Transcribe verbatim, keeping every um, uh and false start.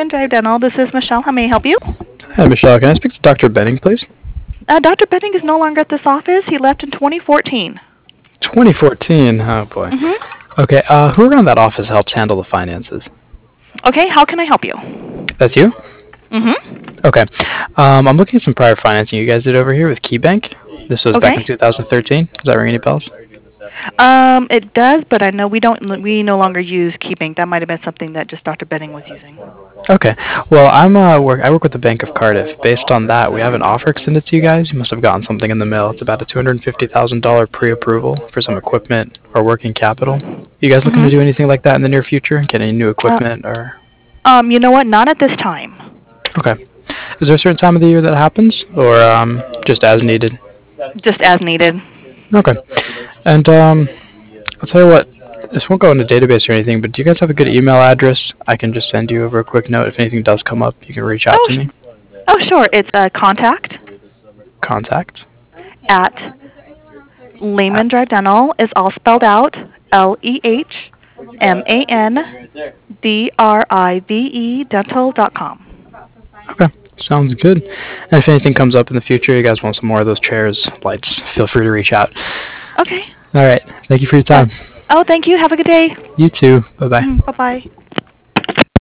Lehman Drive Dental. This is Michelle. How may I help you? Hi, Michelle. Can I speak to Doctor Benning, please? Uh, Doctor Benning is no longer at this office. He left in twenty fourteen. twenty fourteen. Oh, boy. Mm-hmm. Okay, uh, who around that office helps handle the finances? Okay, how can I help you? That's you? Mm-hmm. Okay. Um, I'm looking at some prior financing you guys did over here with KeyBank. This was back in Okay. two thousand thirteen. Does that ring any bells? Um, it does, but I know we don't. We no longer use KeyBank. That might have been something that just Doctor Benning was using. Okay. Well, I'm uh, work. I work with the Bank of Cardiff. Based on that, we have an offer extended to you guys. You must have gotten something in the mail. It's about a two hundred fifty thousand dollars pre-approval for some equipment or working capital. You guys looking to Mm-hmm. do anything like that in the near future? Get any new Uh, equipment or? um, you know what? Not at this time. Okay. Is there a certain time of the year that happens, or um, just as needed? Just as needed. Okay. And um, I'll tell you what. This won't go in a database or anything, but do you guys have a good email address? I can just send you over a quick note. If anything does come up, you can reach out Oh, to sh- me. oh, sure. It's uh, contact Contact. at At, Lehman Drive Dental is all spelled out. L E H M A N D R I V E dental dot com. okay. Sounds good. And if anything comes up in the future, you guys want some more of those chairs, lights, feel free to reach out. Okay. All right. Thank you for your Uh, time. oh, thank you. Have a good day. You too. Bye bye. Mm, bye bye.